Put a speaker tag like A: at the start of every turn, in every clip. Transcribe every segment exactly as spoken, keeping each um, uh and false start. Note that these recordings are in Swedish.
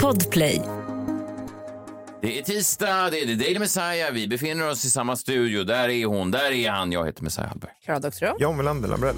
A: Podplay.
B: Det är tisdag, det är The Daily Messiah. Vi befinner oss i samma studio. Där är hon, där är han. Jag heter Messiah Hallberg.
C: Klara doktor.
D: John Melander Lambrell.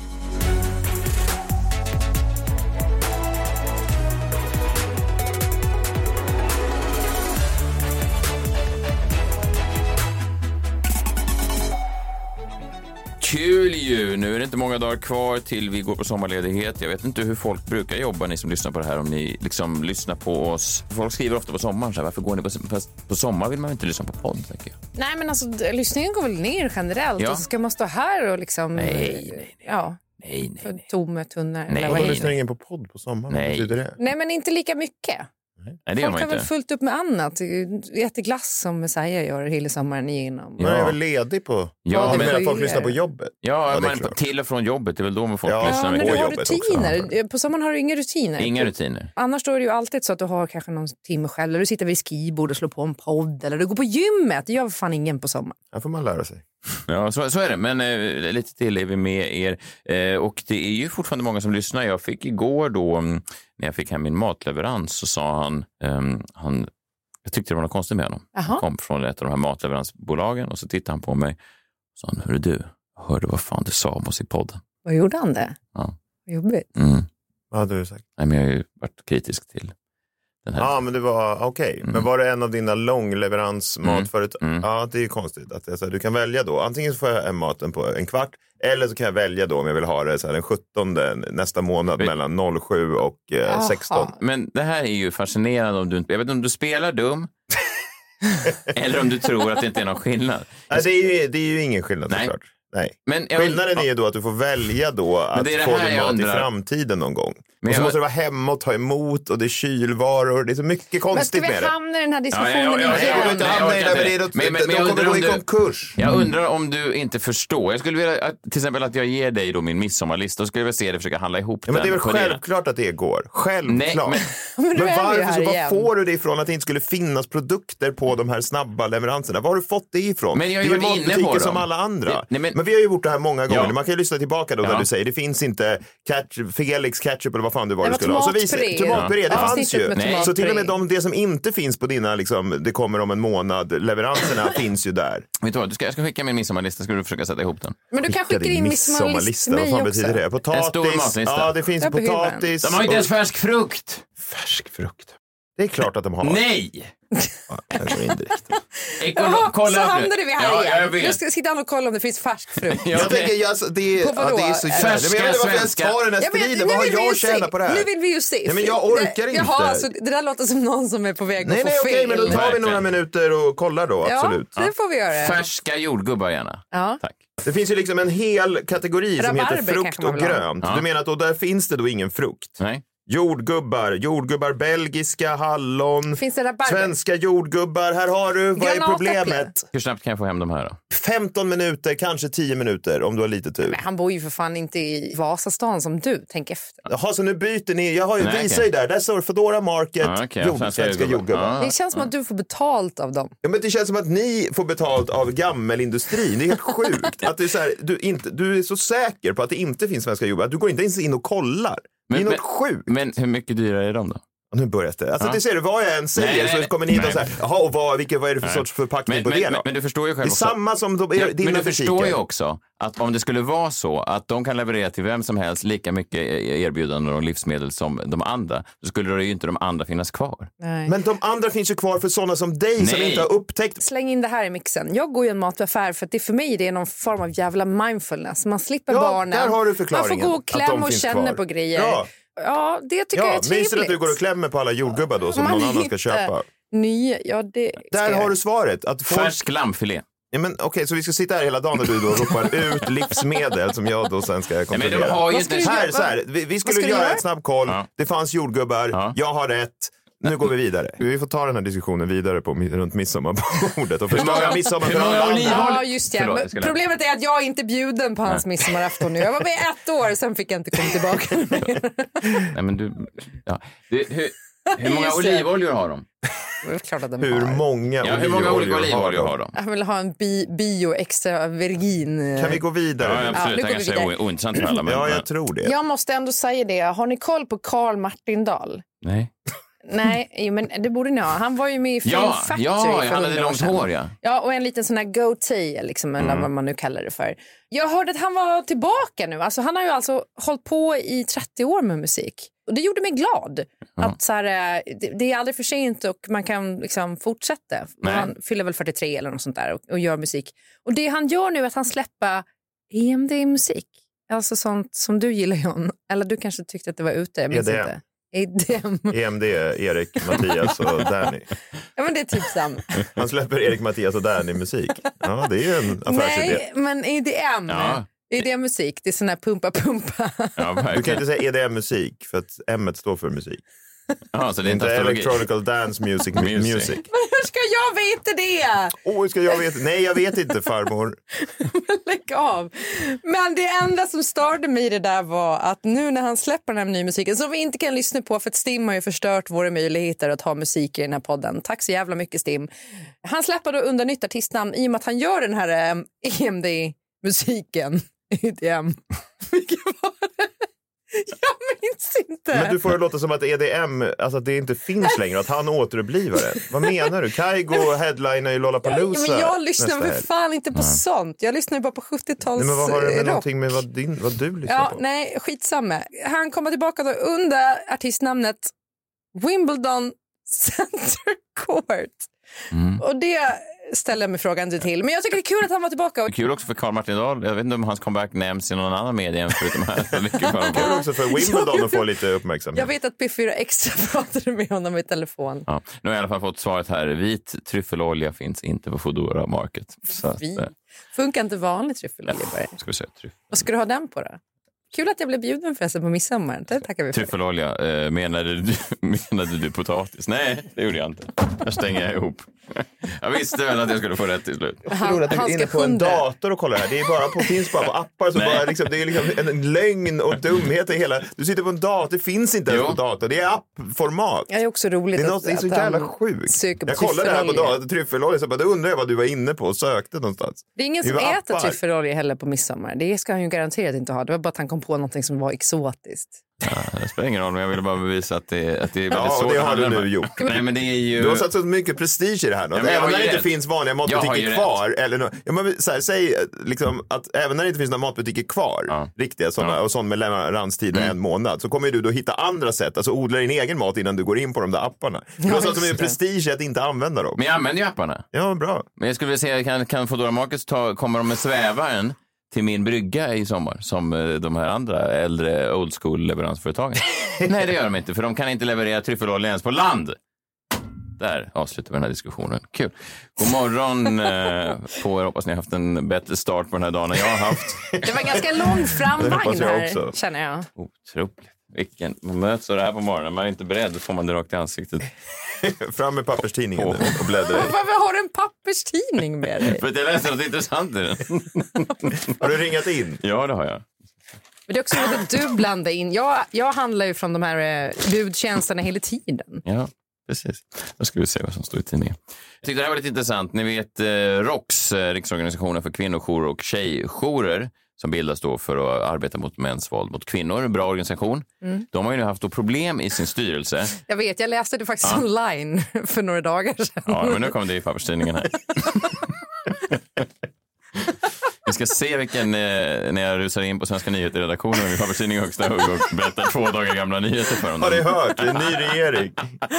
B: Kul ju! Nu är det inte många dagar kvar till vi går på sommarledighet. Jag vet inte hur folk brukar jobba, ni som lyssnar på det här, om ni liksom lyssnar på oss. Folk skriver ofta på sommaren så här, varför går ni på, fast på sommar vill man inte lyssna på podd, tänker jag.
C: Nej, men alltså lyssningen går väl ner generellt,
B: Ja.
C: och så ska man stå här och liksom...
B: Nej, nej, nej.
C: Ja,
B: Nej, nej, nej.
C: tomma tunnor.
B: Nej,
C: eller vad
D: Vad
C: heter
D: lyssnar
C: det?
D: ingen på podd på sommaren?
B: Nej.
D: Vad betyder det?
C: Nej, men inte lika mycket.
B: Nej, det gör
C: Folk
B: man
C: har väl
B: inte.
C: fullt upp med annat. Äter glass som Messiah gör hela sommaren igenom.
B: Ja.
D: Man är väl ledig på...
B: Ja,
C: Ja,
D: Jag
C: det
D: menar
C: får
D: att folk
C: ju-
D: lyssnar på jobbet.
B: Ja,
D: Ja, det är
B: man,
D: klart.
B: till och från jobbet, det är väl då man folk
D: Ja,
B: lyssnar
C: Ja, men
B: mycket.
C: du har
D: jobbet också.
C: rutiner. På sommaren har du inga rutiner.
B: Inga rutiner.
C: Annars då är det ju alltid så att du har kanske någon timme själv. Eller du sitter vid skrivbord och slår på en podd. Eller du går på gymmet. Det gör fan ingen på sommaren.
D: Här får man lära sig.
B: Ja, så, så är det. Men eh, lite till är vi med er. Eh, och det är ju fortfarande många som lyssnar. Jag fick igår då, mm, när jag fick hem min matleverans, så sa han... ehm, han jag tyckte det var något konstigt med honom.
C: Jaha.
B: Han kom från ett av de här matleveransbolagen och så tittade han på mig och sa han, hörru du, jag hörde vad fan du sa om oss i podden.
C: Vad gjorde han det?
B: Ja.
C: Vad jobbigt.
B: Mm.
D: Vad hade du sagt?
B: Nej, men jag har ju varit kritisk till den här.
D: Ja, men det var okej.
B: Mm.
D: Men var det en av dina långleveransmatföretag?
B: Mm.
D: Ja, det är ju konstigt. Att jag, så här, du kan välja då. Antingen så får jag hem maten på en kvart. Eller så kan jag välja då om jag vill ha det så här, den sjuttonde nästa månad
B: Vet-
D: mellan noll sju och eh,
C: Jaha.
D: sexton.
B: Men det här är ju fascinerande om du inte... Jag vet inte om du spelar dum eller om du tror att det inte är någon skillnad.
D: Nej, det är ju, det är ju ingen skillnad
B: Nej.
D: såklart. Nej.
B: Men jag,
D: Skillnaden är ju då att du får välja då att
B: det är det
D: få
B: här
D: din
B: jag
D: mat
B: undrar.
D: i framtiden någon gång.
B: Men
D: och så
B: jag-
D: måste du vara hemma och ta emot och det är kylvaror. Det är så mycket
C: Men ska
D: konstigt
C: vi
D: med det.
C: hamna i den här diskussionen
B: Ja, ja, ja,
D: Nej,
B: ja,
D: jag
C: igen?
D: vill inte
B: nej, jag
D: hamna i
B: orkar
D: det.
B: inte.
D: Men det
B: Men-
D: är
B: men- men
D: de
B: jag
D: kommer
B: undrar
D: gå
B: om
D: i
B: du-
D: konkurs.
B: Jag undrar om du inte förstår. Jag skulle vilja att, till exempel att jag ger dig då min midsommarlista och skulle vilja se dig försöka handla ihop
D: Ja, men det är
B: den
D: väl
B: på dina-
D: självklart att det går. Självklart.
B: Nej, men-
C: Men
D: Men
C: nu är vi
D: varför
C: här
D: så,
C: igen.
D: vad får du det ifrån att det inte skulle finnas produkter på de här snabba leveranserna? Var har du fått det ifrån?
B: Men jag har ju
D: det är
B: varit inne på
D: matbutiker
B: dem.
D: som alla andra.
B: Det- nej, men-
D: men... vi har ju gjort det här många gånger.
B: Ja.
D: Man kan ju lyssna tillbaka då
B: Ja.
D: där du säger det finns inte ketchup, Felix ketchup eller vad fan det var
C: Det
D: du
C: var
D: skulle ha. Så visar-
C: tomatpuré.
D: Tomatpuré, det
C: Ja.
D: fanns
C: Avsnittet
D: ju.
C: med
B: Nej.
D: Så till och med
C: tomatpuré.
D: de, det som inte finns på dina, liksom, det kommer om en månad, leveranserna finns ju där.
B: Vet du vad, du ska, jag ska skicka min midsommarlista, ska du försöka sätta ihop den.
C: Men du kan skicka
D: din
C: in midsommarlista
D: Vad
C: mig
D: fan
C: också.
D: betyder det? Potatis.
B: En stor matlista.
D: Ja, det finns
C: Ja, på hyllan.
D: potatis.
B: De har inte ens
D: och-
B: färsk frukt.
D: färsk frukt. Det är klart att de har.
B: Nej!
D: Ja, jag går in direkt.
B: Ekono-
C: Jaha,
B: kolla
C: så
B: upp nu.
C: hamnade vi här
B: Ja,
C: igen.
B: jag vet.
C: Nu ska sitta och kolla om det finns färsk frukt.
B: Ja,
D: Jag
B: det-
D: tänker, jag, alltså, det, är,
C: På vadå?
D: ja, det är så jävla...
B: Färska
D: Men jag vet inte varför jag
B: svenska-
D: tar den här
C: Ja, men
D: striden.
C: nu
D: Vad har
C: vill vi ju
D: jag att tjäna
C: se.
D: på det här?
C: Nu vill vi ju se.
D: Ja, men jag orkar
C: det,
D: inte.
C: Jaha, alltså, det där låter som någon som är på väg
D: Nej,
C: att
D: nej,
C: få
D: okej,
C: fel.
D: men då tar vi
B: Verkligen.
D: några minuter och kollar då, absolut.
C: Ja, det får vi göra.
B: Färska jordgubbar gärna.
C: Ja.
B: Tack.
D: Det finns ju liksom en hel kategori som
C: Rabarber
D: heter frukt
C: kanske man
D: och
C: vill ha.
D: grönt.
B: Ja.
D: Du menar att då där finns det då ingen frukt?
B: Nej.
D: Jordgubbar, jordgubbar belgiska, hallon,
C: Finns det rabarber?
D: svenska jordgubbar. Här har du, vad är
C: Granatäpple.
D: problemet?
B: Hur snabbt kan jag få hem de här då?
D: femton minuter, kanske tio minuter om du har lite tur.
C: Men han bor ju för fan inte i Vasastan som du. Tänk efter.
D: Jaha, så nu byter ni. Jag har ju
B: Nej,
D: visar
B: okej.
D: ju där. Där står Foodora Market,
B: Ja, okej,
D: jord,
B: svenska
D: svenska
B: jordgubbar.
D: jordgubbar.
B: Ja.
C: Det känns som att du får betalt av dem.
D: Ja, men det känns som att ni får betalt av gammelindustrin. Det är helt sjukt. Att det är så här, du, inte, du är så säker på att det inte finns svenska jordgubbar att du går inte ens in och kollar. Det är
B: Men-
D: något
B: men-
D: sjukt.
B: Men hur mycket dyrare är de då?
D: Och nu börjar det. Alltså
B: Ja.
D: det ser du, vad jag än säger
B: Nej, nej,
D: så
B: nej.
D: kommer ni hit och
B: Nej.
D: säger, jaha, och vad, vilket, vad är det för
B: Nej.
D: sorts förpackning
B: Men,
D: på
B: men,
D: det
B: men,
D: då?
B: men du förstår ju
D: Det
B: själv
D: är
B: också.
D: samma som de,
B: Ja,
D: dina
B: men du förstår
D: butiker.
B: ju också att om det skulle vara så att de kan leverera till vem som helst lika mycket erbjudanden och livsmedel som de andra, så skulle det ju inte de andra finnas kvar.
C: Nej.
D: Men de andra finns ju kvar för sådana som dig som
B: Nej.
D: inte har upptäckt.
C: Släng in det här i mixen. Jag går ju en mataffär för att det för mig det är någon form av jävla mindfulness. Man slipper
D: Ja,
C: barnen.
D: där har du
C: Man
D: förklaringen,
C: får gå och
D: att de
C: klämma och
D: finns
C: känna
D: kvar.
C: på grejer.
D: Ja.
C: Ja, det tycker jag
D: Ja,
C: är trevligt.
D: minns du att du går och klämmer på alla jordgubbar då som
C: Man
D: någon annan ska
C: hittar
D: köpa?
C: Nya, ja det ska
D: Där
C: jag.
D: har du svaret. Att folk...
B: Färsk lammfilé.
D: Ja, men okej, så vi ska sitta här hela dagen och du då ropar ut livsmedel som jag då sen ska
B: Nej, men de
D: kontrollera.
B: har ju
C: Vad ska
B: inte...
C: du
D: Här,
C: göra?
D: så här, vi, vi
C: Vad
D: skulle
C: ska du
D: göra
C: göra?
D: ett snabb koll.
B: Ja.
D: Det fanns jordgubbar.
B: Ja.
D: Jag har rätt. Nu går vi vidare. Vi får ta den här diskussionen vidare på, runt midsommarbordet och förstöra midsommar för
B: hur många
D: alla
B: oliv-
D: andra.
C: Ja, just det.
B: Förlåt,
C: Men
B: jag ska lämna.
C: problemet är att jag är inte bjuden på hans midsommarafton nu. Jag var med ett år, sen fick jag inte komma tillbaka.
B: Nej, men du... Ja. Du, hur, hur många
C: Just det.
B: olivoljor har de?
C: Det är klart att de
D: Hur
C: har.
D: många
B: Ja, hur många olika
D: olivoljor
B: olivoljor har de?
C: Jag vill ha en bi, bio extra virgin.
D: Kan vi gå vidare?
B: Ja,
C: Ja,
B: absolut.
C: nu
B: det
C: går vi
B: kanske är
C: vidare.
B: o- ointressant för alla. Men,
D: Ja, jag tror det.
C: Jag måste ändå säga det. Har ni koll på Karl Martindal?
B: Nej.
C: Nej, men det borde ni ha. Han var ju med i Film
B: Ja,
C: Factory
B: ja,
C: för
B: han hade
C: hundra år
B: långt
C: sedan.
B: hår, ja.
C: Ja, och en liten sån här goatee, liksom, eller
B: Mm.
C: vad man nu kallar det för. Jag hörde att han var tillbaka nu. Alltså, han har ju alltså hållit på i trettio år med musik. Och det gjorde mig glad.
B: Ja.
C: Att så här, det, det är aldrig för sent och man kan liksom fortsätta.
B: Nej.
C: Han fyller väl fyrtiotre eller något sånt där och, och gör musik. Och det han gör nu är att han släpper E M D-musik. Alltså sånt som du gillar, John. Eller du kanske tyckte att det var ute. Jag minns
D: E D M.
C: inte. E D M.
D: E M D, Erik, Mattias och Danny.
C: Ja, men det är typ samma.
D: Han släpper Erik, Mattias och Danny musik. Ja, det är ju en affärsidé.
C: Nej, men E D M.
B: Ja.
C: E D M-musik, det är sån här pumpa-pumpa.
B: Ja,
D: Du kan
B: verkligen.
D: inte säga E D M-musik för att M står för musik.
B: Ja, så det
D: Det
B: är
D: är
B: inte
D: inte
B: astrologi.
D: electronical dance music.
B: Music.
D: music.
C: Men hur ska jag veta det?
D: Åh, hur ska jag veta? Nej, jag vet inte, farmor.
C: Lägg av. Men det enda som störde mig i det där var att nu när han släpper den här nya musiken som vi inte kan lyssna på för att Stim har ju förstört våra möjligheter att ha musik i den här podden. Tack så jävla mycket, Stim. Han släpper då under nytt artistnamn i och med att han gör den här um, E M D-musiken. E D M. Vilken var det? Jag minns inte.
D: Men du får det låta som att E D M, alltså att det inte finns längre, att han återupplivar det. Vad menar du? Kygo headliner i Lollapalooza.
C: Ja, men jag lyssnar
D: nästa
C: för
D: helg.
C: fan inte på sånt. Jag lyssnar ju bara på sjuttio-tals
D: Nej, men vad har det med
C: rock.
D: någonting med vad, din, vad du lyssnar
C: Ja,
D: på?
C: nej, skitsamma. Han kommer tillbaka då under artistnamnet Wimbledon Center Court.
B: Mm.
C: Och det ställer jag mig frågan till. Men jag tycker det är kul att han var tillbaka.
B: Kul också för Carl Martin Dahl. Jag vet inte om hans comeback nämns i någon annan media än förutom här. Så mycket för honom.
D: Kul också för Wimbledon att få lite uppmärksamhet.
C: Jag vet att P fyra Extra pratade med honom i telefon.
B: Ja, nu har jag i alla fall fått svaret här. Vit tryffelolja finns inte på Foodora Market. Så att,
C: Vi.
B: eh,
C: Funkar inte vanlig tryffelolja bara.
B: ska vi säga tryff.
C: Vad ska du ha den på då? Kul att jag blev bjuden förresten på midsommar. Det tackar vi för.
B: Tryffelolja, eh, menade, du, menade du potatis? Nej, det gjorde jag inte. Jag stänger jag ihop. Jag visste väl att jag skulle få rätt till slut.
D: Jag tror att du är inne på en dator och kollar här. Det är bara på, finns bara på appar. Så bara liksom, det är liksom en lögn och dumhet i hela. Du sitter på en dator, det finns inte ens
B: Jo.
D: på dator. Det är appformat.
C: Ja, det är också roligt
D: Det är,
C: att,
D: något, det är så
C: att han
D: jävla sjukt.
C: söker på
D: Jag kollade här på
C: tryffelolja.
D: datorn, tryffelolja, så bara, då undrar jag vad du var inne på och sökte någonstans.
C: Det är ingen
D: Det
C: som
D: var
C: äter
D: appar.
C: tryffelolja heller på midsommar. Det ska han ju garanterat inte ha. Det var bara att han kom på någonting som var exotiskt.
B: Ja, det spelar ingen roll, men jag ville bara bevisa att det, att det är väldigt
D: Ja,
B: svårt
D: och det
B: att
D: har du
B: handla
D: nu
B: med.
D: gjort.
B: Nej, men det är ju...
D: Du har satt så mycket prestige i det här.
B: Ja, men jag
D: även
B: har
D: när ju
B: det inte
D: rätt. finns vanliga
B: Jag har
D: matbutiker
B: ju
D: kvar. Eller no, ja, men, så här, säg liksom, att även när det inte finns några matbutiker kvar,
B: Ja.
D: riktiga sådana,
B: Ja.
D: och sån med leveranstid
B: Mm.
D: en månad, så kommer ju du då hitta andra sätt. Alltså odla din egen mat innan du går in på de där apparna. Du har satt så mycket prestige i att inte använda dem.
B: Men jag använder ju apparna.
D: Ja, bra.
B: Men jag skulle vilja säga, kan, kan Foodora Markets ta, kommer de med svävaren till min brygga i sommar som eh, de här andra äldre old school leveransföretagen? Nej, det gör de inte, för de kan inte leverera tryffelolja ens på land. Där avslutar vi den här diskussionen. Kul. God morgon eh, på er. Hoppas ni har haft en bättre start på den här dagen än jag har haft.
C: Det var ganska lång
D: Det
C: framvagn
D: hoppas jag
C: här,
D: också.
C: känner jag.
B: Otroligt. Vilken, man möts så här på morgonen. Man är inte beredd, då får man det rakt i ansiktet.
D: Fram med papperstidningen
B: Åh.
D: nu och bläddra i.
C: Varför har du en papperstidning med dig?
B: För att jag läste något intressant i den.
D: Har du ringat in?
B: Ja, det har jag.
C: Men det är också roligt att du blandar in. Jag, jag handlar ju från de här eh, budtjänsterna hela tiden.
B: Ja, precis. Då ska vi se vad som står i tidningen. Jag tyckte det här var lite intressant. Ni vet eh, R O X, eh, Riksorganisationen för kvinnojourer och tjejjourer, som bildas då för att arbeta mot mäns våld mot kvinnor. Bra organisation. Mm. De har ju nu haft då problem i sin styrelse.
C: Jag vet, jag läste det faktiskt
B: Ja.
C: online för några dagar sedan.
B: Ja, men nu kommer det i papperstidningen här. Vi ska se vilken, eh, när jag rusar in på Svenska nyheter-redaktionen med papperstidningen högsta hugg och berättar två dagar gamla nyheter för dem.
D: Har ni hört? Det är en ny regering.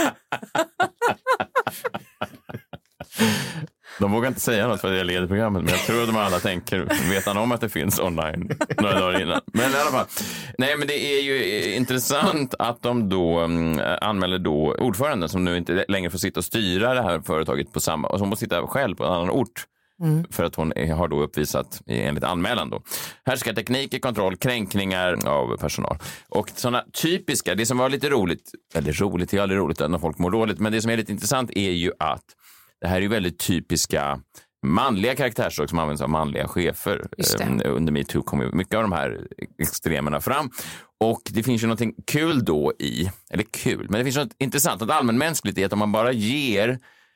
B: De vågar inte säga något för att jag leder programmet, men jag tror att de alla tänker, vet han om att det finns online några dagar innan. Men i alla fall, nej, men det är ju intressant att de då um, anmäler då ordföranden som nu inte längre får sitta och styra det här företaget på samma, och som måste sitta själv på en annan ort. Mm. För att hon har då uppvisat enligt anmälan då härskartekniker, kontroll, kränkningar av personal. Och sådana typiska, det som var lite roligt, eller roligt, det är aldrig roligt när folk mår dåligt, men det som är lite intressant är ju att det här är ju väldigt typiska manliga karaktärsdrag som används av manliga chefer. Under MeToo kommer ju mycket av de här extremerna fram. Och det finns ju någonting kul då i, eller kul, men det finns något intressant, något allmänmänskligt i att om man bara ger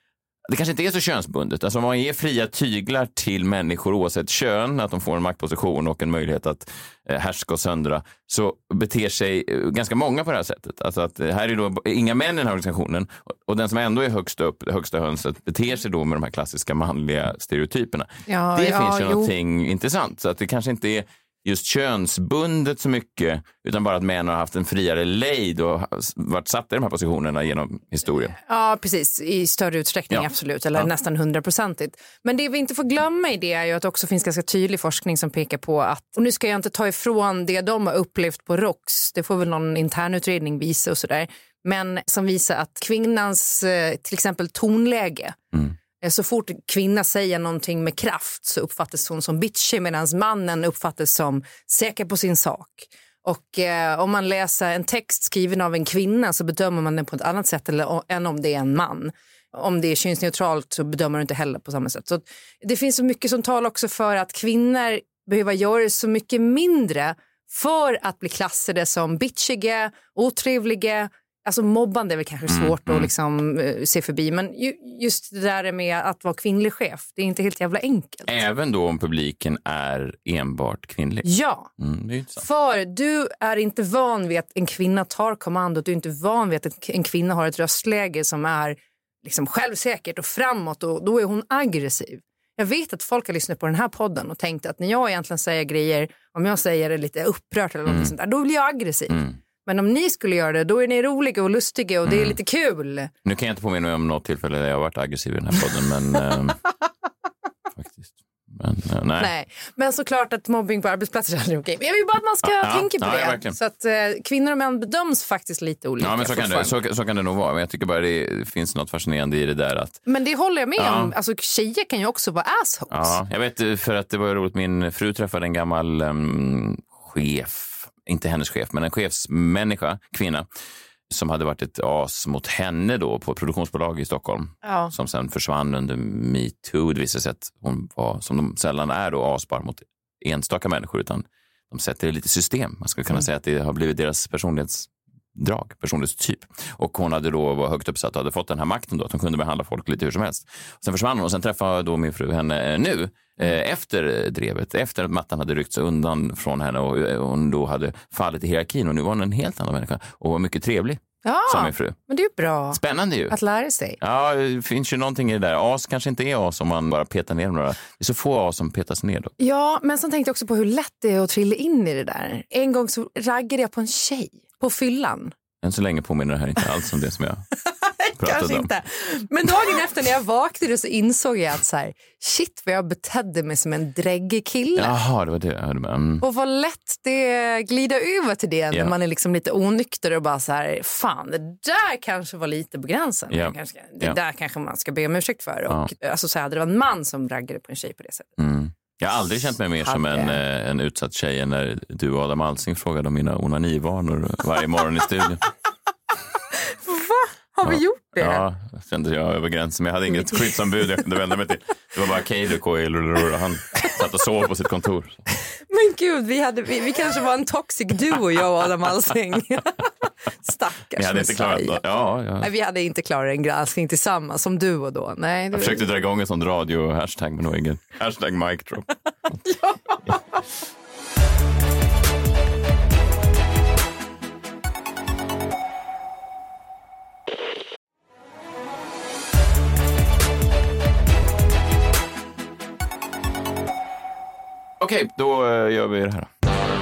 B: det kanske inte är så könsbundet. Alltså om man ger fria tyglar till människor oavsett kön, att de får en maktposition och en möjlighet att eh, härska och söndra, så beter sig eh, ganska många på det här sättet. Alltså att eh, här är då inga män i den här organisationen och, och den som ändå är högst upp, högsta hönset, beter sig då med de här klassiska manliga stereotyperna.
C: Ja,
B: det
C: ja,
B: finns ju
C: jo.
B: någonting intressant, så att det kanske inte är just könsbundet så mycket, utan bara att män har haft en friare lejd och varit satt i de här positionerna genom historien.
C: Ja, precis. I större utsträckning,
B: Ja.
C: absolut. Eller
B: Ja.
C: nästan hundraprocentigt. Men det vi inte får glömma i det är ju att det också finns ganska tydlig forskning som pekar på att, och nu ska jag inte ta ifrån det de har upplevt på ROX, det får väl någon internutredning visa och sådär, men som visar att kvinnans eh, till exempel tonläge,
B: Mm.
C: så fort kvinna säger någonting med kraft så uppfattas hon som bitchy, medan mannen uppfattas som säker på sin sak. Och eh, om man läser en text skriven av en kvinna så bedömer man den på ett annat sätt eller, än om det är en man. Om det är könsneutralt så bedömer man det inte heller på samma sätt. Så det finns så mycket som talar också för att kvinnor behöver göra så mycket mindre för att bli klassade som bitchiga, otrevliga. Alltså mobbande är väl kanske svårt mm, mm. att liksom, uh, se förbi. Men ju, just det där med att vara kvinnlig chef, det är inte helt jävla enkelt.
B: Även då om publiken är enbart kvinnlig.
C: Ja,
B: Mm, det är inte sant.
C: för du är inte van vid att en kvinna tar kommandot. Du är inte van vid att en kvinna har ett röstläge som är liksom självsäkert och framåt. Och då är hon aggressiv. Jag vet att folk har lyssnat på den här podden och tänkt att när jag egentligen säger grejer, om jag säger det lite upprört eller något
B: Mm.
C: sånt där, då blir jag aggressiv.
B: Mm.
C: Men om ni skulle göra det, då är ni roliga och lustiga och det är
B: Mm.
C: lite kul.
B: Nu kan jag inte påminna mig om något tillfälle där jag har varit aggressiv i den här podden, men ähm, faktiskt. Men, äh, nej.
C: Nej, men såklart att mobbing på arbetsplatser är aldrig okej. Men jag vill bara att man ska
B: Ja,
C: tänka på
B: ja,
C: det.
B: ja, verkligen.
C: Så att eh, kvinnor och män bedöms faktiskt lite olika.
B: Ja, men så kan, det, så, så kan det nog vara. Men jag tycker bara det finns något fascinerande i det där att...
C: Men det håller jag med
B: Ja.
C: om. Alltså tjejer kan ju också vara assholes.
B: Ja, jag vet, för att det var roligt. Min fru träffade en gammal um, chef, inte hennes chef, men en chefsmänniska, kvinna, som hade varit ett as mot henne då på ett produktionsbolag i Stockholm.
C: Ja.
B: Som sen försvann under MeToo. Det visade sig att hon var, som de sällan är då, asbar mot enstaka människor, utan de sätter det lite system. Man skulle kunna
C: Mm.
B: säga att det har blivit deras personlighetsdrag, personlighetstyp. Och hon hade då var högt uppsatt och hade fått den här makten då, att hon kunde behandla folk lite hur som helst. Sen försvann hon och sen träffade då min fru henne nu, eh, efter drevet, efter att mattan hade ryckts undan från henne och hon då hade fallit i hierarkin, och nu var hon en helt annan människa och var mycket trevlig.
C: Ja,
B: Som min fru.
C: men det är ju bra
B: Spännande ju.
C: att lära sig.
B: Ja, det finns ju någonting i det där. As kanske inte är as om man bara petar ner några. Det är så få as som petas ner då.
C: Ja, men sen tänkte jag också på hur lätt det är att trilla in i det där. En gång så raggade jag på en tjej på fyllan.
B: Än så länge påminner det här inte alls om det som jag pratade
C: Kanske
B: om.
C: inte. Men dagen efter när jag vaknade så insåg jag att så här, shit vad jag betedde mig som en dräggig kille.
B: Jaha, det var det jag hörde med. Mm.
C: Och vad lätt det glider över till det när
B: Ja.
C: man är liksom lite onykter och bara så här, fan det där kanske var lite på gränsen.
B: Ja.
C: Kanske, det
B: Ja.
C: där kanske man ska be om ursäkt för.
B: Ja.
C: Och, alltså, så här, det var en man som raggade på en tjej på det sättet.
B: Mm. Jag har aldrig känt mig mer som en,
C: Hade.
B: eh, en utsatt tjej när du och Adam Alsing frågade om mina onanivanor varje morgon i studion.
C: Har vi
B: Ja.
C: gjort det?
B: Ja, kände jag över gränsen. Men jag hade inget skyddsombud jag kunde vända mig till. Det var bara Keijo och han satt och sov på sitt kontor.
C: Men gud, vi, hade, vi, vi kanske var en toxic duo, jag och Adam Alsing. Stackars
B: Jag hade inte klarat
C: Messiah.
B: det. Ja, ja.
C: Nej, vi hade inte klarat en granskning tillsammans som duo då. Nej, det...
B: Jag försökte dra igång en sån radio-hashtag men nog ingen. Hashtag mic drop.
C: ja.
B: Okej, då eh, gör vi det här.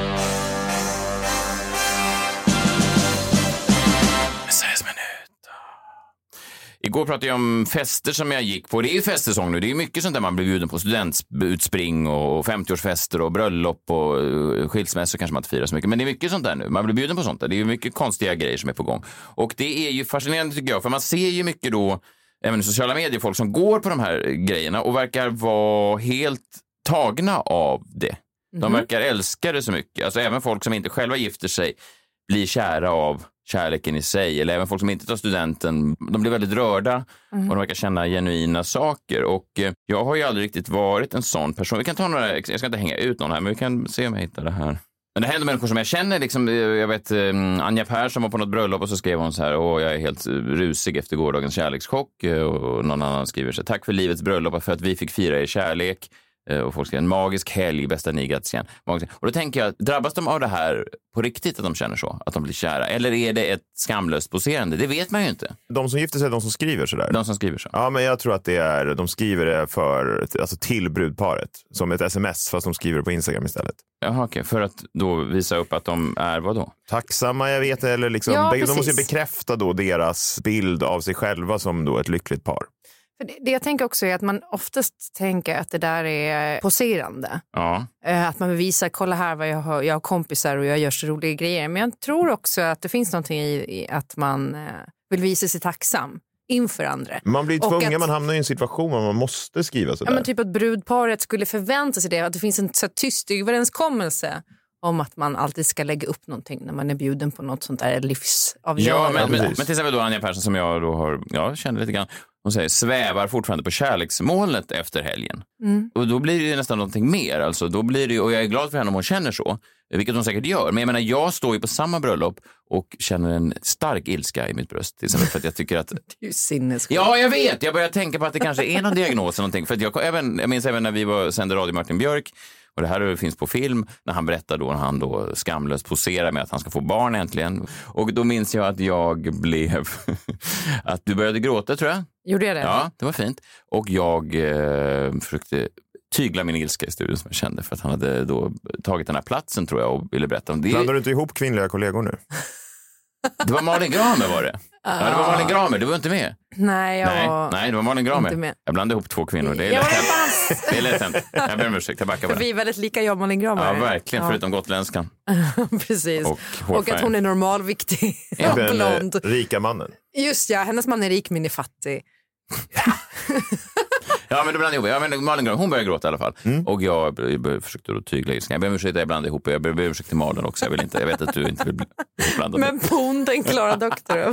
B: Messiahs minut. Igår pratade jag om fester som jag gick på. Det är ju festsäsong nu. Det är mycket sånt där man blir bjuden på. Studentutspring och femtioårsfester och bröllop och uh, skilsmässor kanske man inte firar så mycket. Men det är mycket sånt där nu. Man blir bjuden på sånt där. Det är ju mycket konstiga grejer som är på gång. Och det är ju fascinerande tycker jag. För man ser ju mycket då, även i sociala medier, folk som går på de här grejerna och verkar vara helt tagna av det. De verkar älska det så mycket. Alltså även folk som inte själva gifter sig blir kära av kärleken i sig. Eller även folk som inte tar studenten. De blir väldigt rörda mm. och de verkar känna genuina saker. Och eh, jag har ju aldrig riktigt varit en sån person. Vi kan ta några, jag ska inte hänga ut någon här, men vi kan se om jag hittar det här. Men det händer människor som jag känner, liksom, jag vet um, Anja Persson var på något bröllop och så skrev hon så här: åh, jag är helt rusig efter gårdagens kärlekschock, och någon annan skriver så här: tack för livets bröllop, för att vi fick fira er kärlek. Och folk skriver: en magisk helg, bästa ni Gatsien. Och då tänker jag, drabbas de av det här på riktigt, att de känner så, att de blir kära? Eller är det ett skamlöst poserande? Det vet man ju inte.
D: De som gifter sig är de som skriver så där.
B: De som skriver så.
D: Ja, men jag tror att det är, de skriver det för, alltså till brudparet. Som ett sms, fast de skriver det på Instagram istället.
B: Jaha, okej. För att då visa upp att de är vad då?
D: Tacksamma, jag vet, eller liksom,
C: Ja,
D: de måste ju
C: precis.
D: bekräfta då deras bild av sig själva som då ett lyckligt par.
C: För det, det jag tänker också är att man oftast tänker att det där är poserande.
B: Ja.
C: Eh, Att man vill visa, kolla här vad jag har, jag har kompisar och jag gör så roliga grejer. Men jag tror också att det finns någonting i, i att man eh, vill visa sig tacksam inför andra.
D: Man blir
C: Och
D: tvungen,
C: att-
D: man hamnar i en situation där man måste skriva sådär.
C: Ja, men typ att brudparet skulle förvänta sig det. Att det finns en så här tyst överenskommelse om att man alltid ska lägga upp någonting när man är bjuden på något sånt där livsavgörande.
B: Ja, men, men,
D: precis.
B: men till exempel då Anja Persson som jag då har, ja, känner lite grann. Hon säger, svävar fortfarande på kärleksmålet efter helgen.
C: Mm.
B: Och då blir det ju nästan någonting mer. Alltså, då blir det ju, och jag är glad för henne om hon känner så. Vilket hon säkert gör. Men jag menar, jag står ju på samma bröllop och känner en stark ilska i mitt bröst. Till exempel för att jag tycker att...
C: Det är ju sinnessjukt.
B: Ja, jag vet. Jag börjar tänka på att det kanske är någon diagnos eller någonting. För att jag, även, jag minns även när vi var, sände Radio Martin Björk. Och det här finns på film, när han berättar då, när han då skamlöst poserar med att han ska få barn äntligen. Och då minns jag att jag blev, att du började gråta, tror jag.
C: Gjorde jag det?
B: Ja, det var fint. Och jag eh, försökte tygla min ilska i studion som jag kände, för att han hade då tagit den här platsen, tror jag, och ville berätta om det.
D: Blandar du inte ihop kvinnliga kollegor nu?
B: Det var Malin Gramer, var det? Ja, det var Malin Gramer, du var inte med.
C: Nej, jag
B: Nej,
C: var...
B: nej, det var Malin
C: inte
B: Gramer.
C: med.
B: Jag blandade ihop två kvinnor, det är
C: Jag
B: lätt
C: var
B: hänt. Det är lätt hänt. Jag ber om ursäkt, jag backar på
C: För vi
B: det.
C: är väldigt lika, jag och Malin Gramer.
B: Ja, verkligen,
C: Ja.
B: förutom gotländskan.
C: Precis.
B: Och
C: Och,
B: hårfärg.
C: att hon är normalviktig och
D: Den eh,
C: blond.
D: rika mannen.
C: Just ja, hennes man är rik men är fattig.
B: Ja, men då blandade jag ihop. Ja, men Malin Gramer, hon började gråta i alla fall.
D: Mm.
B: Och jag b- b- försökte då tygla ilskan. Jag ber om ursäkt att jag blandade ihop. Jag ber ber om ursäkt till Malin också. Jag, vill inte, jag vet att du inte vill bli ihopblandad.
C: Men pon, den Klara Doktor.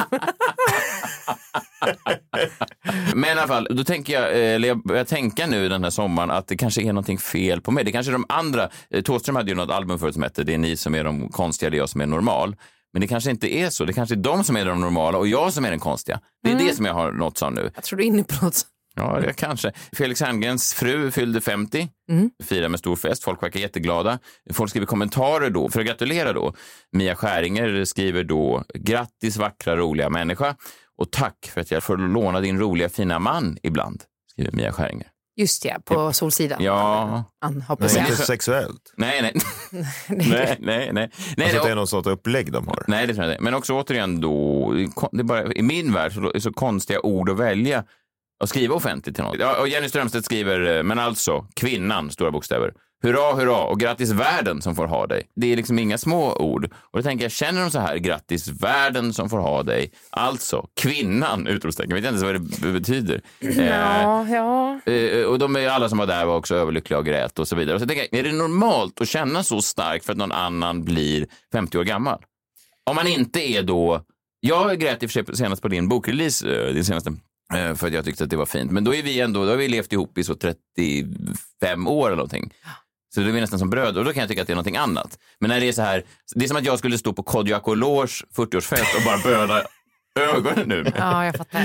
B: Men i alla fall, då tänker jag, eller jag börjar tänka nu den här sommaren att det kanske är någonting fel på mig. Det kanske är de andra, eh, Thåström hade ju något album förut som hette Det är ni som är de konstiga, det är jag som är normal. Men det kanske inte är så. Det kanske är de som är de normala och jag som är den konstiga. Det är
C: Mm.
B: det som jag har nått av nu.
C: Jag tror du är inne på något.
B: Ja, det kanske. Felix Herngrens fru fyllde femtio.
C: Mm.
B: Firar med stor fest. Folk verkar jätteglada. Folk skriver kommentarer då, för att gratulera då. Mia Skäringer skriver då: grattis vackra, roliga människa. Och tack för att jag får låna din roliga, fina man ibland, skriver Mia Skäringer.
C: Just ja, på Solsidan.
B: Ja.
C: Han hoppas
D: Nej,
C: jag.
D: inte sexuellt.
B: Nej, nej. nej, nej, nej. Nej,
D: Alltså
B: det,
D: att det är något sånt upplägg de har.
B: nej, det tror jag inte. Men också återigen då, det är bara, i min värld så är det så konstiga ord att välja och skriva offentligt till något. Ja, och Jenny Strömstedt skriver, men alltså, kvinnan, stora bokstäver. Hurra, hurra och grattis världen som får ha dig. Det är liksom inga små ord. Och då tänker jag, känner de så här, grattis världen som får ha dig. Alltså, kvinnan, utropstecken. Jag vet inte ens vad det betyder.
C: Ja, ja.
B: Eh, och de är alla som var där var också överlyckliga och grät och så vidare. Och så tänker jag, är det normalt att känna så starkt för att någon annan blir femtio år gammal? Om man inte är då... Jag grät i och för sig senast på din bokrelease, eh, din senaste, eh, för att jag tyckte att det var fint. Men då är vi ändå, då har vi levt ihop i så trettiofem år eller någonting. Så det är vi nästan som bröder och då kan jag tycka att det är någonting annat. Men när det är så här, det är som att jag skulle stå på Kodjo Akolors fyrtioårsfest och bara böda ögonen nu.
C: Ja, jag fattar.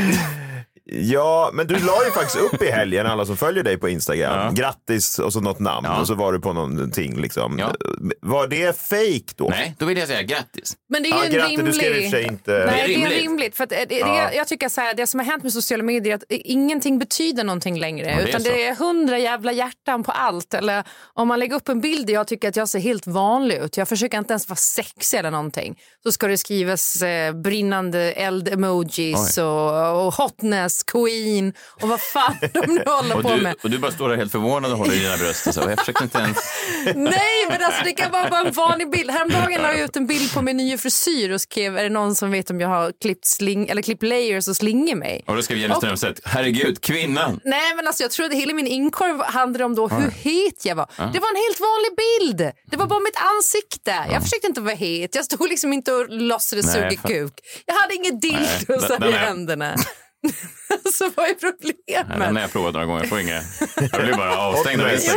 D: Ja, men du la ju faktiskt upp i helgen, alla som följer dig på Instagram.
B: Ja.
D: Grattis och så något namn
B: Ja.
D: och så var du på någonting liksom.
B: Ja.
D: Var det fake då?
B: Nej, då vill jag säga grattis.
C: Men det är ju
D: Ja,
C: en
D: grattis,
C: rimlig...
D: du skrev i och för sig inte...
C: Nej,
B: Det är
C: det är
B: rimligt.
C: rimligt. För att det, det,
D: Ja.
C: jag tycker så här, det som har hänt med sociala medier är att ingenting betyder någonting längre.
B: Ja, det är
C: utan
B: så.
C: det är hundra jävla hjärtan på allt. Eller om man lägger upp en bild där jag tycker att jag ser helt vanlig ut. Jag försöker inte ens vara sexig eller någonting. Så ska det skrivas eh, brinnande eld-emojis och, och hotness, queen och vad fan de nu håller
B: Och
C: på
B: du,
C: med.
B: och du bara står där helt förvånad och håller i dina bröst. Och så. Jag försökte inte ens...
C: Nej, men alltså det kan vara bara en vanlig bild. Häromdagen la jag ut en bild på min nya frisyr och skrev, är det någon som vet om jag har klippt sling eller klippt layers och slinger mig?
B: Och då skrev Jenny Strömstedt, herregud, kvinnan.
C: Nej, men alltså jag trodde hela min inkorg handlade om då hur het jag var. Det var en helt vanlig bild. Det var bara mitt ansikte. Jag försökte inte vara het. Jag stod liksom inte och låtsades
B: Nej,
C: suga
B: för-
C: kuk. Jag hade inget dildo så
B: den
C: i
B: är-
C: händerna. Så vad är
B: Nej, den
C: problemet?
B: har jag provat några gånger. Jag får inga... Jag blir bara avstängd av
D: Och-
B: Instagram.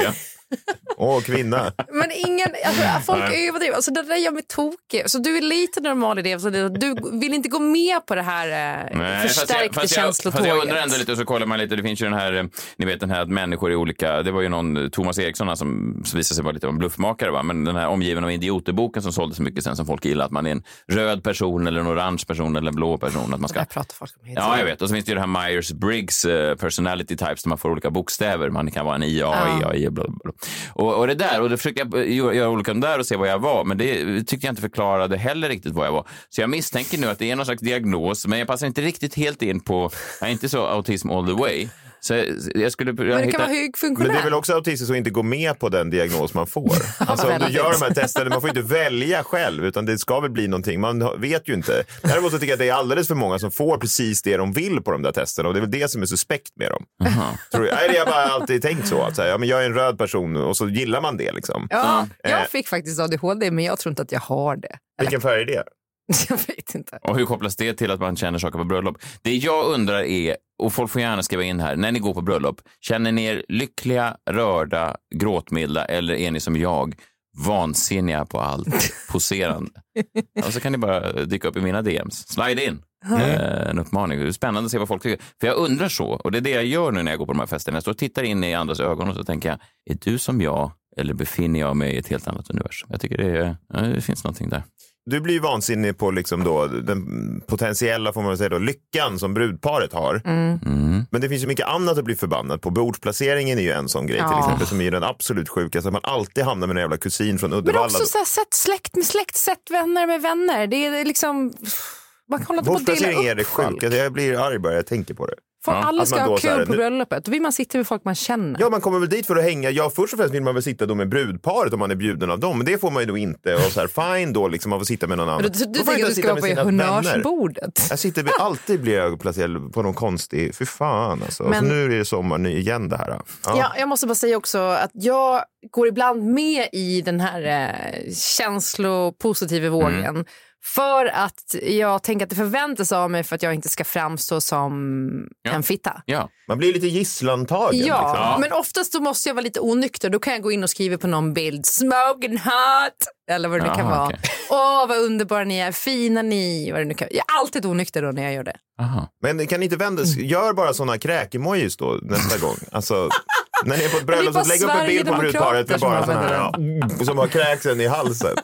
D: Åh, kvinna.
C: Men ingen, alltså, folk överdriver. Alltså, det där gör mig tokig. Så du är lite normal i det. Så du vill inte gå med på det här eh,
B: Nej,
C: förstärkta
B: fast jag,
C: känslotåget.
B: Fast jag undrar ändå lite, och så kollar man lite, det finns ju den här, ni vet den här att människor är olika, det var ju någon Thomas Eriksson som, som visade sig vara lite av en bluffmakare, va? Men den här Omgiven av idioterboken som sålde så mycket sen som folk gillar, att man är en röd person eller en orange person eller en blå person. Att man ska...
C: Jag pratar folk om
B: ja, jag vet. Och så finns det ju det här Myers-Briggs uh, personality types där man får olika bokstäver. Man kan vara en I A, ja. E A, I, bla, bla. Och, och det där, och då försökte jag göra olika där och se vad jag var, men det tyckte jag inte förklarade heller riktigt vad jag var. Så jag misstänker nu att det är någon slags diagnos, men jag passar inte riktigt helt in på, jag är inte så autism all the way. Så jag skulle, jag
C: men det
B: hitta...
C: kan vara högfunktionär.
D: Men det är väl också autistiskt att inte gå med på den diagnos man får. Alltså om du gör de här testerna, man får inte välja själv, utan det ska väl bli någonting, man vet ju inte. Däremot så tycker jag att det är alldeles för många som får precis det de vill på de där testerna, och det är väl det som är suspekt med dem. Uh-huh. Tror jag. Nej, det har bara alltid tänkt så, att säga, ja, men jag är en röd person och så gillar man det liksom.
C: Ja,
D: eh.
C: jag fick faktiskt A D H D, men jag tror inte att jag har det.
D: Vilken färg är det?
C: Jag vet inte.
B: Och hur kopplas det till att man känner saker på bröllop? Det jag undrar är, och folk får gärna skriva in här, när ni går på bröllop, känner ni er lyckliga, rörda, gråtmilda, eller är ni som jag, vansinniga på allt, poserande? Och så kan ni bara dyka upp i mina D Ms. Slide in. Mm. Eh, en uppmaning. Det är spännande att se vad folk tycker. För jag undrar så, och det är det jag gör nu när jag går på de här festerna. Jag står och tittar in i andras ögon och så tänker jag, är du som jag, eller befinner jag mig i ett helt annat universum? Jag tycker det, är, ja, det finns någonting där.
D: Du blir ju vansinnig på liksom då, den potentiella, får man säga då, lyckan som brudparet har. Mm. Mm. Men det finns ju mycket annat att bli förbannad på. Bordsplaceringen är ju en sån grej, ja. Till exempel, som är den absolut sjukaste. Att man alltid hamnar med en jävla kusin från Uddevalla.
C: Men också så här, sätt släkt med släkt, sätt vänner med vänner. Det är liksom... Man kan hålla på att dela upp
D: är det sjukt. Jag blir arg bara jag tänker på det.
C: För ja. Alla ska ha kul här, på bröllopet. Då vill man sitta med folk man känner.
D: Ja, man kommer väl dit för att hänga. Ja, först och främst vill man väl sitta då med brudparet om man är bjuden av dem. Men det får man ju då inte. Och så här, fine då, liksom, av att sitta med någon annan.
C: Du, du, du tänker att du ska vara på honnörsbordet?
D: Jag sitter, alltid blir jag placerad på någon konstig... Fy fan, alltså. Men, alltså, nu är det sommar nu igen det här. Ja.
C: Ja, jag måste bara säga också att jag går ibland med i den här eh, känslopositiva vågen. Mm. För att jag tänker att det förväntas av mig för att jag inte ska framstå som ja. En fitta.
B: Ja.
D: Man blir lite gisslantagen.
C: Ja,
D: liksom.
C: Ja, men oftast då måste jag vara lite onykter. Då kan jag gå in och skriva på någon bild smoking hot. Eller vad det
B: Aha,
C: kan vara.
B: okay.
C: Åh, vad underbara ni är. Fina ni. Vad det nu kan. Jag är alltid onykter då när jag gör det.
B: Aha.
D: Men kan ni inte vända? Gör bara sådana kräk-emojis då nästa gång. Alltså... När ni är på ett bröllop så lägg upp en bild på brudparet med bara sån här, ja, som har kräksen i halsen.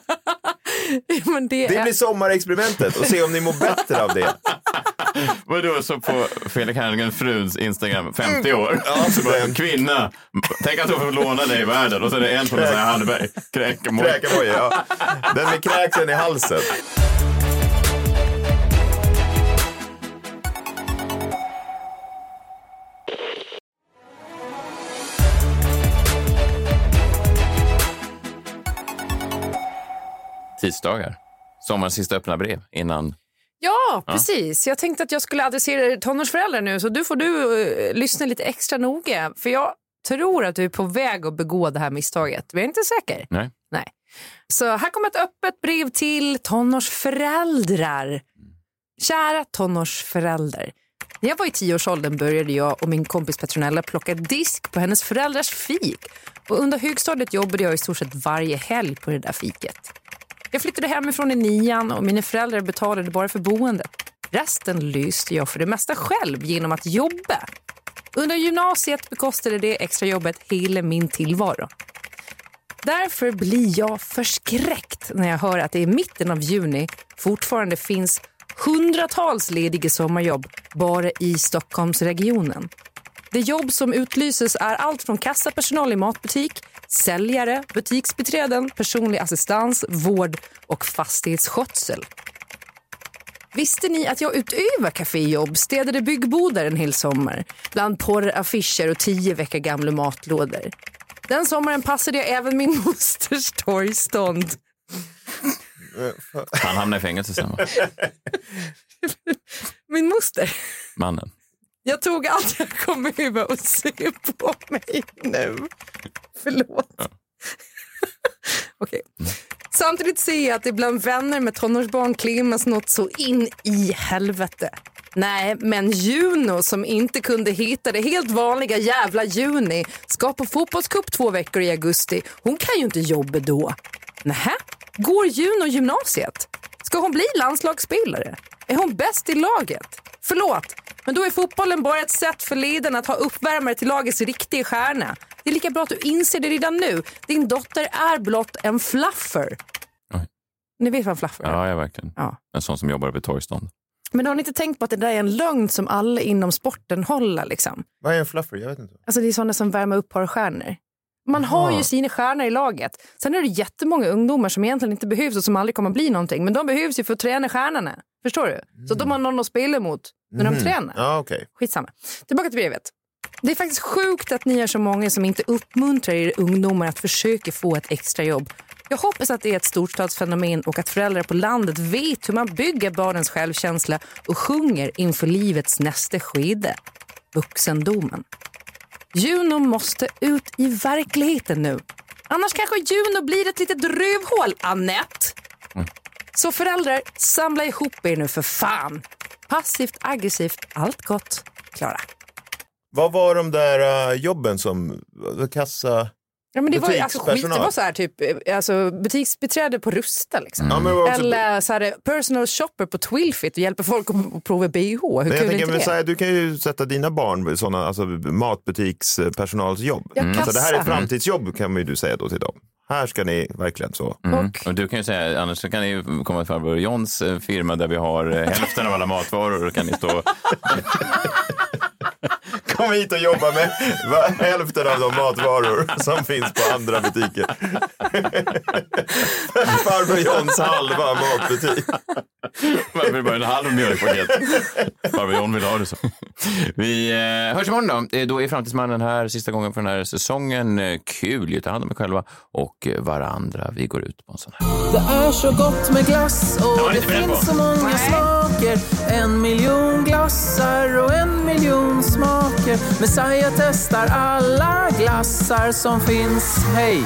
C: Men det,
D: det
C: är...
D: blir sommarexperimentet och se om ni mår bättre av det.
B: Vadå, så på Felix Herngren fruns Instagram femtio år.
D: Ja,
B: så bara en kvinna. Tänk att hon får låna dig i världen och så är det en på Kräk. Hanneberg. Kräkemoj.
D: Kräkemoj, ja. Den med kräksen i halsen.
B: Tisdagar. Sommarens sista öppna brev innan...
C: Ja, precis. Jag tänkte att jag skulle adressera tonårsföräldrar nu, så du får du uh, lyssna lite extra noga. För jag tror att du är på väg att begå det här misstaget. Men jag är inte säker.
B: Nej.
C: Nej. Så här kommer ett öppet brev till tonårsföräldrar. Kära tonårsföräldrar. När jag var i tioårsåldern började jag och min kompis Petronella plocka disk på hennes föräldrars fik. Och under högstadiet jobbade jag i stort sett varje helg på det där fiket. Jag flyttade hemifrån i nian och mina föräldrar betalade bara för boendet. Resten lyste jag för det mesta själv genom att jobba. Under gymnasiet bekostade det extra jobbet hela min tillvaro. Därför blir jag förskräckt när jag hör att det i mitten av juni fortfarande finns hundratals lediga sommarjobb bara i Stockholmsregionen. Det jobb som utlyses är allt från kassapersonal i matbutik, säljare, butiksbiträden, personlig assistans, vård och fastighetsskötsel. Visste ni att jag utöver kaféjobb städade byggbodar en hel sommar bland porraffischer och tio veckor gamla matlådor? Den sommaren passade jag även min mosters torgstånd.
B: Han hamnar i fängelse sen, va?
C: Min moster.
B: Mannen.
C: Jag tog allt jag kom över och se på mig nu. Förlåt. Ja. Okej. Okay. Samtidigt ser jag att det bland vänner med tonårsbarn klämmas något så in i helvete. Nej, men Juno som inte kunde hitta det helt vanliga jävla juni ska på fotbollscup två veckor i augusti. Hon kan ju inte jobba då. Nähä? Går Juno gymnasiet? Ska hon bli landslagsspelare? Är hon bäst i laget? Förlåt, men då är fotbollen bara ett sätt för ledaren att ha uppvärmare till lagets riktiga stjärna. Det är lika bra att du inser det redan nu. Din dotter är blott en fluffer.
B: Oj.
C: Ni vet vad en fluffer är?
B: Ja, jag verkligen.
C: Ja.
B: En sån som jobbar vid torgstånd.
C: Men har ni inte tänkt på att det där är en lögn som alla inom sporten håller liksom?
D: Vad är en fluffer? Jag vet inte.
C: Alltså det är sådana som värmer upp par stjärnor. Man har ju sina stjärnor i laget. Sen är det jättemånga ungdomar som egentligen inte behövs och som aldrig kommer att bli någonting. Men de behövs ju för att träna stjärnorna. Förstår du? Mm. Så de har någon att spela mot när
D: mm.
C: de tränar.
D: Ja, okej. Okay.
C: Skitsamma. Tillbaka till brevet. Det är faktiskt sjukt att ni är så många som inte uppmuntrar er ungdomar att försöka få ett extra jobb. Jag hoppas att det är ett storstadsfenomen och att föräldrar på landet vet hur man bygger barnens självkänsla och sjunger inför livets nästa skede. Vuxendomen. Juno måste ut i verkligheten nu. Annars kanske Juno blir ett litet rövhål, Annette. Mm. Så föräldrar, samla ihop er nu för fan. Passivt, aggressivt, allt gott. Klara.
D: Vad var de där uh, jobben som kassa...
C: Ja, men det var alltså skit, det var så här typ alltså butiksbiträde på Rusta liksom. Mm. Ja, också... Eller så här personal shopper på Twilfit och hjälper folk att prova B H. Hur
D: men
C: kul
D: jag
C: är inte det?
D: Säga, du kan ju sätta dina barn i sådana alltså matbutikspersonalsjobb. Mm. Alltså det här är ett framtidsjobb kan ju du säga då till dem. Här ska ni verkligen så.
B: Mm. Och... och du kan ju säga, annars så kan ni komma till farbror Johns firma där vi har hälften av alla matvaror och kan ni stå...
D: Kom hit och jobba med hälften av de matvaror som finns på andra butiker. Farbror Johns halva matbutik.
B: Varför är bara en halv mjölkpaket? Farbror John vill ha det så. Vi eh, hörs imorgon då. Då är Framtidsmannen här sista gången för den här säsongen. Kul, ta hand om er själva och varandra. Vi går ut på en sån här.
A: Det är så gott med glass och det, det finns så många Nej. smaker. En miljon glassar och en miljon smaker. Messiah testar alla glassar som finns. Hej!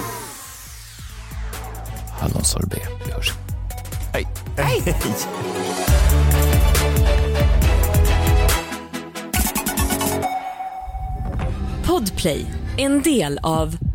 B: Hallonsorbet, vi hörs. Hej!
C: Hej!
E: Podplay, en del av